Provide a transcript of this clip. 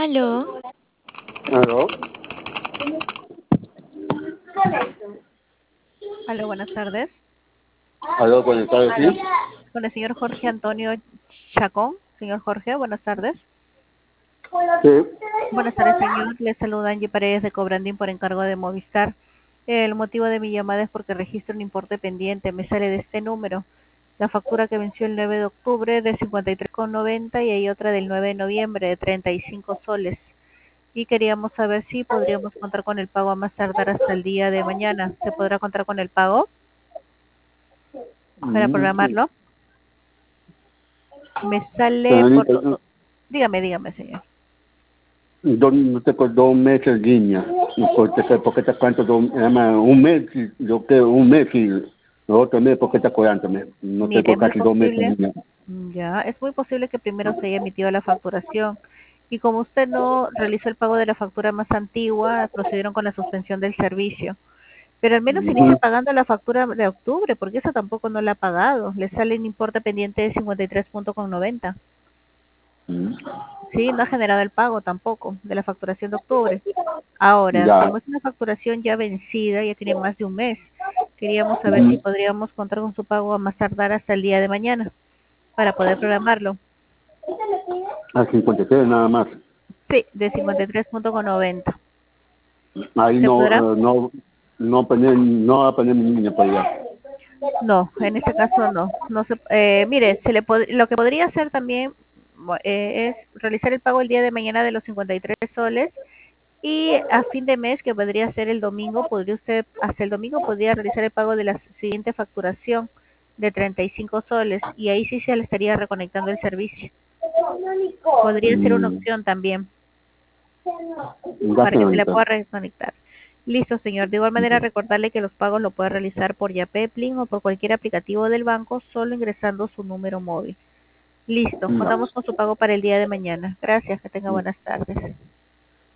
Aló, ¿Aló? Aló, buenas tardes. ¿Aló, buenas tardes, Aló, sí? con el señor Jorge Antonio Chacón. Señor Jorge, buenas tardes. Sí. Buenas tardes, señor. Le saluda Angie Paredes de Cobrandín por encargo de Movistar. El motivo de mi llamada es porque registro un importe pendiente. Me sale de este número. La factura que venció el 9 de octubre de 53,90 y hay otra del 9 de noviembre de 35 soles. Y queríamos saber si podríamos contar con el pago a más tardar hasta el día de mañana. ¿Se podrá contar con el pago para Sí. programarlo? Me sale por... Señorita, Dígame, señor. no te por 2 meses línea. Porque te cuento un mes, yo creo un mes y el otro mes porque te curándome. No te Mire, por es muy casi 2 meses posible, línea. ya, es muy posible que primero se haya emitido la facturación. Y como usted no realizó el pago de la factura más antigua, procedieron con la suspensión del servicio. Pero al menos inicie Ujú. pagando la factura de octubre, porque esa tampoco no la ha pagado. Le sale un importe pendiente de 53,90. Sí, no ha generado el pago tampoco de la facturación de octubre. Ahora, Ya. como es una facturación ya vencida, ya tiene más de un mes, queríamos saber si Ujú. podríamos contar con su pago a más tardar hasta el día de mañana para poder programarlo. A 53 nada más. Sí, de 53,90. Ahí ¿Se podrá? no va a poner mi niña para allá. No, en este caso no. No se, mire, lo que podría hacer también es realizar el pago el día de mañana de los 53 soles y a fin de mes, que podría ser el domingo, podría usted, hasta el domingo podría realizar el pago de la siguiente facturación de 35 soles y ahí sí se le estaría reconectando el servicio. Podría ser una Mm, opción también ya, para que se la señorita. pueda reconectar. Listo, señor. De igual manera, recordarle que los pagos lo puede realizar por Yapepling o por cualquier aplicativo del banco, solo ingresando su número móvil. Listo. Ya. Contamos con su pago para el día de mañana. Gracias. Que tenga buenas tardes.